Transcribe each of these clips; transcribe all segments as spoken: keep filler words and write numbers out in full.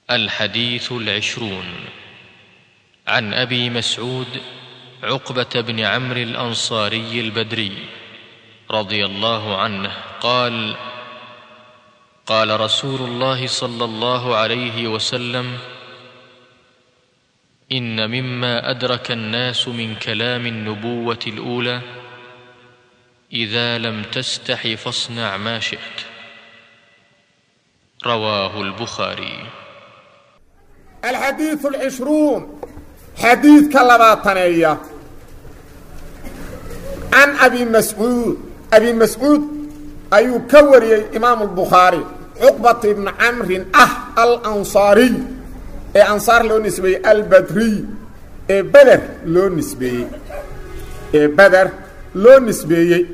الحديث العشرون. عن أبي مسعود عقبة بن عمرو الأنصاري البدري رضي الله عنه قال: قال رسول الله صلى الله عليه وسلم: إن مما أدرك الناس من كلام النبوة الأولى: إذا لم تستح فاصنع ما شئت. رواه البخاري. الحديث العشرون حديث كلباتنية عن أبي مسعود. أبي مسعود أي كوري إمام البخاري عقبة بن عمرو أه الأنصاري إيه أنصار له نسبي البدري إيه بدر له نسبي إيه بدر له نسبي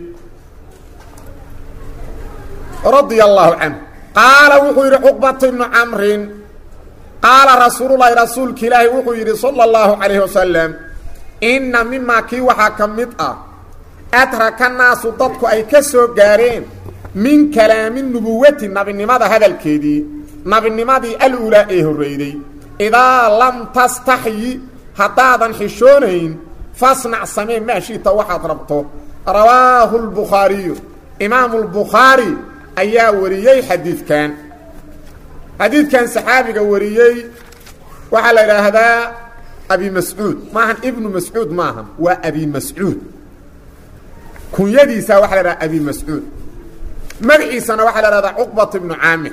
رضي الله عنه. قال وحير عقبة بن عمرو قال رسول الله رسول كلاه وحير صلى الله عليه وسلم: إن مما كي وحا كمدأ أترك الناس ضدك أي كسو قارين من كلام النبوة نبي النماذا هذا الكيدي نبي النماذا الأولى إيه الرئيدي: إذا لم تستحي حتى حشونين فاصنع سمين ما شئت وحد ربطه. رواه البخاري. إمام البخاري أيا وريي حديث كان حديث كان صحابي وريي وعلى هذا أبي مسعود معهم ابن مسعود معهم وأبي مسعود كن يدي سا وحلا أبي مسعود مرعي سنة وحلا هذا عقبة بن عامر.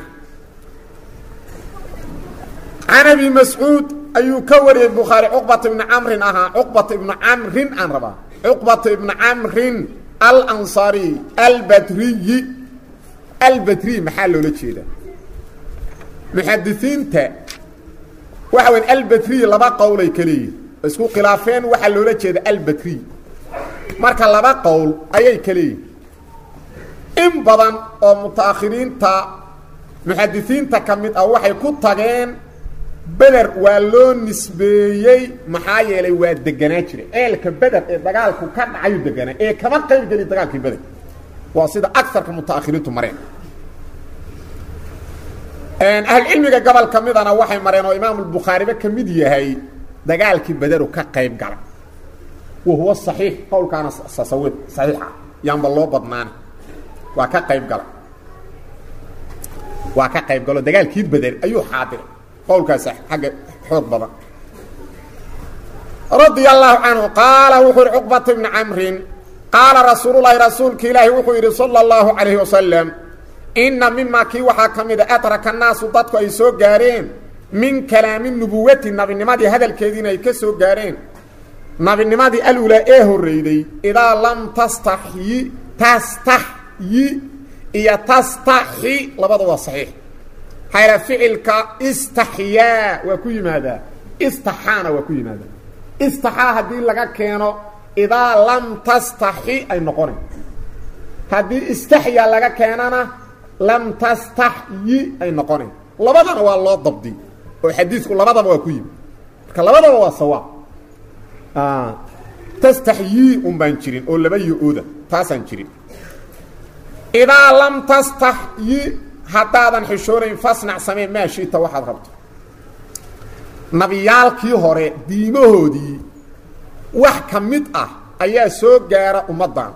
عن أبي مسعود أي كوري البخاري عقبة بن عمرو أها عقبة بن عمرو أنربا عقبة بن عمرو الأنصاري البدري البدري محله لجيده محدثين تا وحوين البدري لبا قولي كليه اسكو خلافين waxa loo jeeda البدري marka laba qowl ayay kaliye in badan oo mutaakhiriinta muhaddisiinta kamid ah waxay ku tageen Badar waa loo nisbeeyay maxaa yeelay waa deganaa jiray eelka Badar ee dagaalku ka dhacay deganaa ee kama qayb gali dagaalkii Badar waa sida aksarka mutaakhiriintu mareen. ان اهل علمي قبل كميدنا waxay mareen oo imaam al-Bukhari ba kamid yahay dagaalkii Badar ka qayb galay وهو صحيح قول كان صوت صحيحه يان بالله بدنان waa ka qayb galay waa ka qayb galo dagaalkii Badar ayuu xaadir qowlkaas xaq xoog badan. رضي الله عنه قال وحر عقبة بن عمرو قال رسول الله رسول كلاه وحر صلى الله عليه وسلم: إن مما كي وحا كميدا أترك الناس ضدك أي سو قارين من كلام النبوة نبي النمادي هذا الكيدين أي كسو قارين نبي النمادي الأولى إيه الرئيدي: إذا لم تستحي تستحي إيا تستحي لبضوا صحيح هذا فعلك استحياء وكي ماذا استحانا وكي ماذا استحا هذه لغا كينو إذا لم تستحي أي نقرن هذه استحيا لغا كينانا لم تستحي أي نقرن لبضنا هو الله ضبطي وحديثك لبضنا هو كي لبضنا هو سواء آه. تستحيي أم بانشرين أو لبي أودا تاسانشرين. إذا لم تستحيي حتى ذن حشورين فاصنع سمين ما شئت واحد ربط. نبيالكي هوري ديمه دي وحكا مدأة أيها سوق جارة أمدان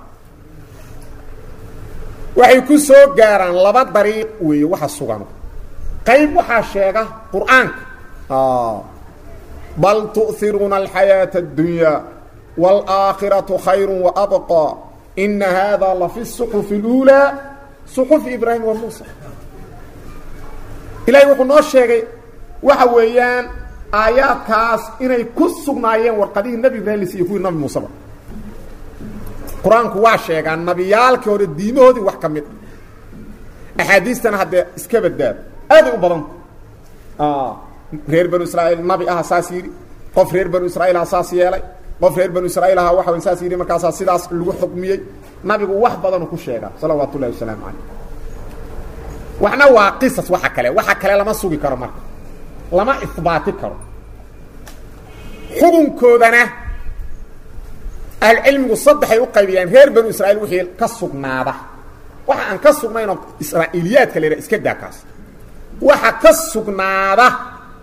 waxay ku soo gaaraan laba dariiq way waxa sugan qayb waxa sheega quraanka ah bal tu'thiruna al-hayata ad-dunya wal akhiratu khayrun wa abqa in hadha la fi as-suhuf al-ula suhuf ibrahim wa musa. ilaahay wuxuu noo sheegay waxa weeyaan aayadkaas inay ku sugnaayeen warqadii nabi ibrahim iyo kuwii nabi musa. قرآنك واشيغا نبيالك هو دينهودي wax kamid ahadiistan hada iska badbaad aad u badan ah reer banu israa'iil nabi ah asaasiri qof reer banu israa'iil asaas yeelay qof reer banu israa'iil ah waxa uu asaasiri markaas sidaas lagu xukmiyay nabigu wax badan ku sheega sallallahu alayhi wasallam waxna waa qisas waxa kale waxa kale lama sugi karo marka lama isbaati karo xukunkoodana العلم صدح يقبيان غير بنو اسرائيل وحي كسغناده waxa aan ka sugnayno israa'iliyadka leeyahay iska daakaas waxa ka sugnaada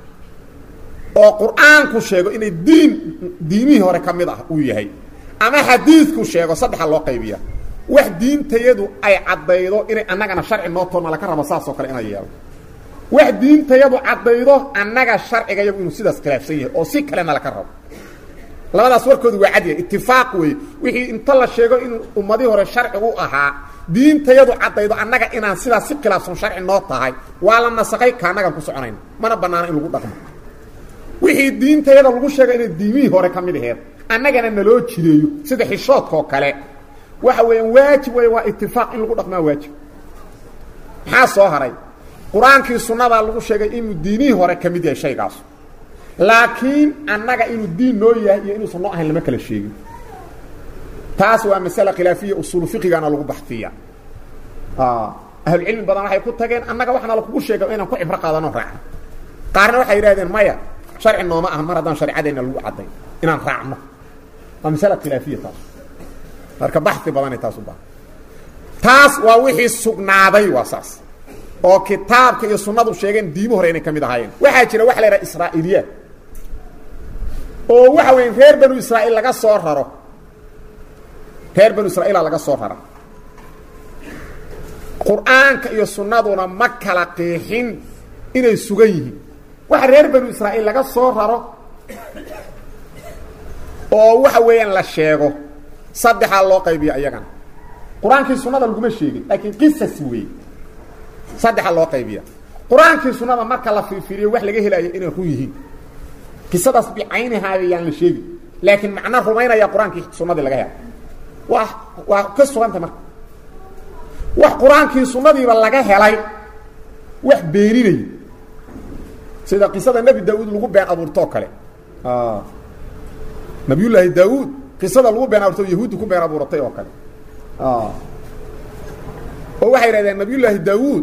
oo quraanku sheego inay diin diimihi hore kamid ah uu yahay ama xadiisku sheego saddex loo qaybiya wax diintayadu ay cadaydo inay annagana sharci noo toona la ka rabo saas oo kale inay yeelo wax diintayadu cadaydo annaga sharciga iyagu inuu sidaas khilaafsan yahay oo si kale la ka rabo labadaas warkoodu waa cadiya ittifaaq way wixii inta la sheego in ummadii hore sharci u ahaa diintayadu cadaydo annaga inaan sidaas si khilaafsan sharci noo tahay waa la nasaqay ka annaga ku soconayn mana banaana in lagu dhaqmo wixii diintayada lagu sheegay inay diimihii hore kamid ahayd annagana naloo jireeyo sida xishoodka oo kale waxa weeyaan waajib way waa ittifaaq in lagu dhaqmaa waajib maxaa soo haray quraankii sunnada lagu sheegay inuu diinihii hore kamid yahay shaygaas laakiin annaga inuu diin noo yahay iyo inuu sunno ahayn lama kala sheegin taas waa mas'ala khilaafiya usul fiqigana lagu baxtiya ah ahlu ilmi badan waxay ku tageen annaga waxna la kugu sheegay inaan ku ibra qaadano raacno qaarna waxay yiraahdeen maya sharci nooma ah mar haddaan sharciyadeena lagu caday inaan raacno waa mas'ala khilaafiya taas marka baxti badan ay taas u baahan taas waa wixii sugnaaday waa saas oo kitaabka iyo sunnadu sheegeen diimo hore inay kamid ahaayeen waxa jira wax la yiraahdo israa'iliyaad oo waxa weyn reer banu israa'iil laga soo raro reer banu israa'iil laga soo raro quraanka iyo sunnaduna ma kala qeexin inay sugan yihiin waxa reer banu israa'iil laga soo raro oo waxa weeyaan la sheego saddex loo qaybiyo ayagana quraankii sunnada lagu ma sheegin laakiin qisas weey saddex loo qaybiyo quraankii sunnada marka la fiiriyo wax laga helayo inay ku yihiin qisadaas bi aynaha ayaan la sheegin laakiin macna rumaynaya quraankii sunnada laga helo wax wax ka suganta marka wax quraankii sunnadiiba laga helay wax beerinay sida qisada nabi daawud lagu been abuurto kale ah nabiyullaahi daawud qisada lagu been abuurto yahuud ku been abuurtay oo kale ah oo waxay yiraahdeen nabiyullaahi daawud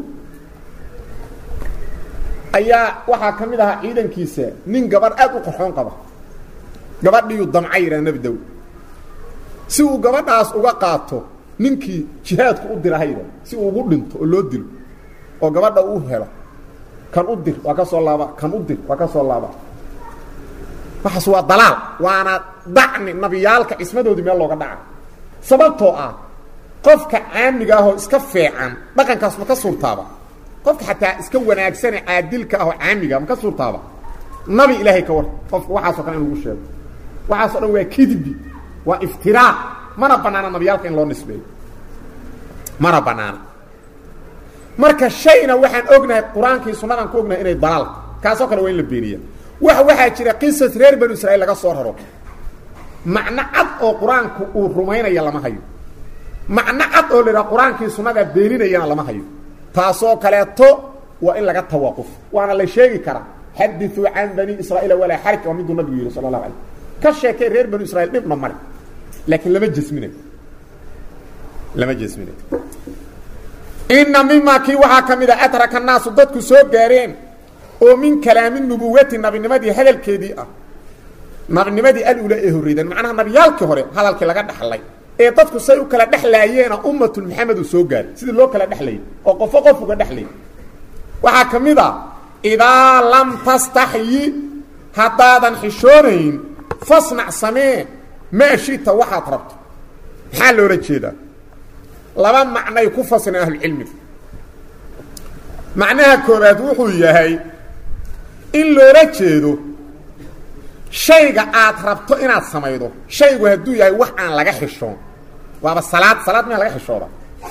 ayaa waxa kamid ah ciidankiisa nin gabar aad u qorxoon qaba gabadhiyu damcay yiraahdeen nabi daawud si uu gabadhaas uga qaato ninkii jihaadku u dirahayda si uu ugu dhinto oo loo dilo oo gabadha uu helo kan u dir waa ka soo laaba kan u dir waa ka soo laaba waxaas waa dalaal waana dacni nabiyaalka ismadoodi meel looga dhaca sababtoo ah qofka caamiga ah oo iska fiican dhaqankaas ma ka suurtaaba qofka xataa iska wanaagsan caadilka ah oo caamiga ma ka suurtaaba nabi ilaahay ka war qofka waxaas oo kale lagu sheego waxaas oo dhan waa kidbi waa iftiraa mana banaana nabiyaalka in loo nisbeeyo mana banaana marka shayna waxaan ognahay quraankii sunnadan ku ognahay inay dalaal kaas oo kale waa in la beeniyo wax waxa jira qisas reer banu israa'iil laga soo raro macna cad oo quraanku uu rumaynaya lama hayo macna cad oo leeyahay quraankii sunnada beeninayana lama hayo taasoo kaleeto waa in laga tawaquf waana la sheegi karaa hadithu an bani israa'iil wala harka wa midu nabiga sallallahu alayhi ka sheekay reer banu israa'iil dhibna mari laakiin lama jismine lama jismine inna mimma ki waxa kamida atraka an-nas dadku soo gaareen oo min kalaamin nubuwati nabinimadii hadalkeedii ah nabinimadii al-ula ee horreedan macnaha nabiyaalkii hore hadalkii laga dhaxlay ee dadku say u kala dhaxlaayeen ummatul muhammad soo gaar sidii loo kala dhaxlay oo qof qof uga dhaxlay waxa kamida ida lam tastahi hadadan xishoonayn fasna samee ma shita waxa rabto xal loo rajeeda laba macnay ku fasna ahlul ilmi macnaha koobaad wuxuu yahay in loo rajeedo shayga aad rabto inaad sameeydo shaygu haduu yahay wax aan laga xishoon waaba salaad salaad ma laga xishooda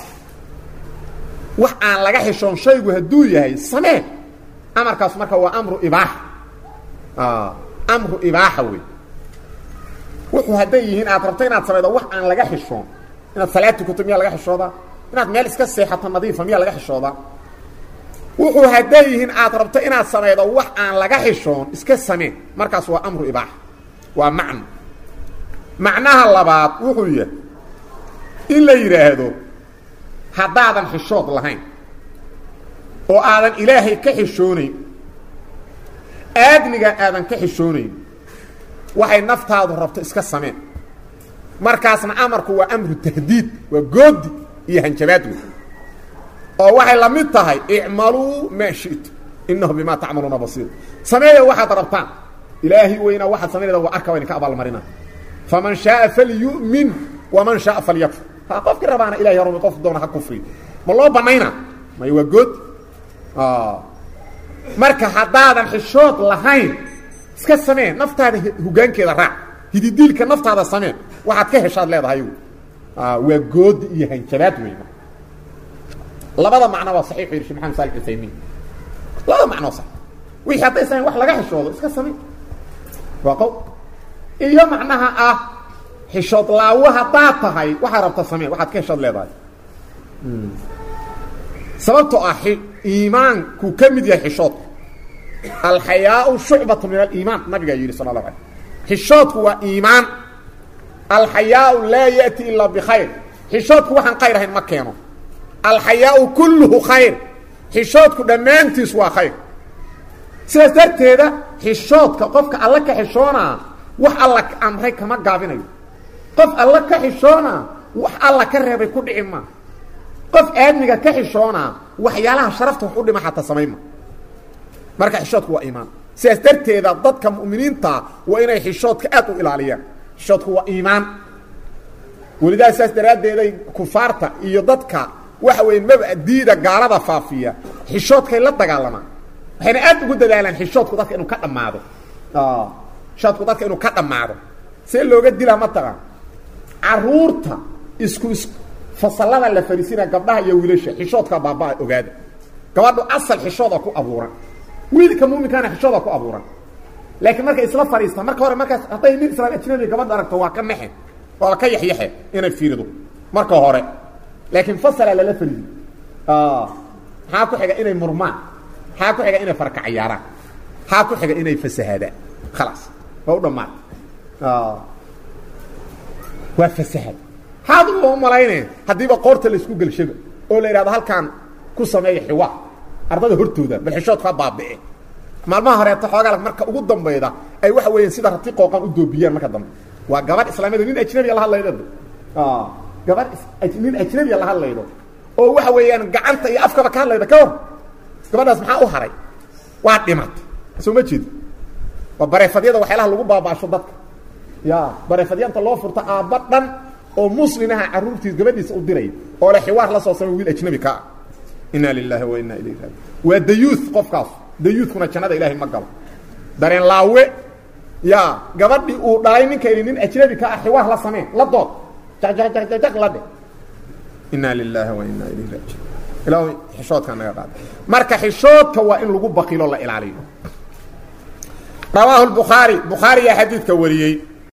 wax aan laga xishoon shaygu haduu yahay samee amarkaas marka waa amru ibaaha ah amru ibaaha way wuxuu haday yihiin aad rabto inaad sameeydo wax aan laga xishoon inaad salaad ku tumiya laga xishooda inaad meel iska seexato nadiif miya laga xishooda wuxuu haday yihiin aad rabto inaad sameeydo wax aan laga xishoon iska samee markaas waa amru ibaaha waa macna macnaha labaad wuxuu yahay in la yiraahdo hadaadan xishood lahayn oo aadan ilaahay ka xishoonayn aadniga aadan ka xishoonayn waxay naftaadu rabto iska samee markaasna amarku waa amru tahdiid waa goodi iyo hanjabaad oo waxay la mid tahay i'malu ma shi'tu innahu bima ta'maluna basir sameeyo waxa rabtaan ilaahi weyna waxa sameeyay waa arka wayna ka abaal marina faman shaa falyu'min waman shaa falyakfur ha qofkii rabaana ilaahi rabo qof doona ha kufri ma loo banayna ma waa good ah marka hadaadan xishood lahayn iska samee naftaada hogaankeeda raac hididilka naftaada samee waxaad ka heshaad leedahay ah waa good iyo hanjabaad weeyna labada macna waa saxiix fiir sheekh maxamed saalix isaymi labada macna sax wixii haday sameeyay wax laga xishoodo iska samee waa qow iyo macnaha ah xishood laawo hadaa tahay waxa rabta samee waxaad ka heshaad leedahay sababtoo ah iimaanku kamid yahay xishood الحياء شعبة من الإيمان نبي يقول صلى الله عليه وسلم حشوتك وإيمان الحياء لا يأتي إلا بخير حشوتك وحن خير هين مكانه الحياء كله خير حشوتك دمانتي سوى خير سيسترت هذا حشوتك قفك الله كحشونا وح الله أمري كما قابنا قف الله كحشونا وح الله كره بكل عما قف آدمك كحشونا وحيالها شرفته وحود ما حتى سميمه marka xishoodku waa iimaan sidaas darteeda dadka muuminiinta waa inay xishoodka aad u ilaaliyaan xishoodku waa iimaan walidaa sidaas daraadeeday kufaarta iyo dadka waxa weyn mabadiida gaalada faafiya xishoodkay la dagaalamaan waxayna aad ugu dadaalaan xishoodku dadka inuu ka dhamaado ah xishoodku dadka inuu ka dhamaado si looga dilaa ma tagaan caruurta isku fasalada la fariisina gabdhaha iyo wiilasha xishoodka baabaa ogaada gabadhu asal xishooda ku abuuran wiilka muuminkaana xishooda ku abuuran laakiin marka isla fariista marka hore markaas haday nin islaam ajnabi gabadh aragto waa ka naxin waa ka yaxyaxe inay fiirido marka hore laakiin fasala la fariid ah ha ku xiga inay murmaan ha ku xiga inay farka ciyaaraan ha ku xiga inay fasahada خلاص waa u dhamaan ah waa fasahad hadu oo malaynay hadiiba qoorta la isku galshado oo la yiraahdo halkan ku sameeyo xiwa ardada hortooda bal xishood ka baabay maalmaha hore ta xoogaa marka ugu dambeeyda ay waxa weeyeen sida rati qooqan u doobiyaan marka dambe waa gabadh islaamiyada nin ajnabi la hadlaydo ah gabadh nin ajnabi la hadlaydo oo waxa weeyaan gacanta iyo afka ka hadlaydo ka war gabadhaas maxaa u haray waa dhimad soo ma jeed waa bareefadiyada waxyaalaha lagu baabaasho dadka ya bareefadiyanta loo furta aabba dhan oo muslinaha caruurtiis gabadhiisa u diray oo la xiwaar la soo sameeyay wiil ajnabi ka inna lillahi wa inna ilayhi raaji'un wa dayuth qofkaas dayuth kuna jannada ilaahay ma galo dareen laawe ya gabadhi uu dhalay ninkeeni nin ajnabi ka ah xiwaar la sameey la dood jag jag jag jag la de inna lillahi wa inna ilayhi raaji'un ilaahay xishoodka naga qaad marka xishoodka waa in lagu baqilo la ilaaliyo rawahu al-bukhari bukhari ya hadithka wariyay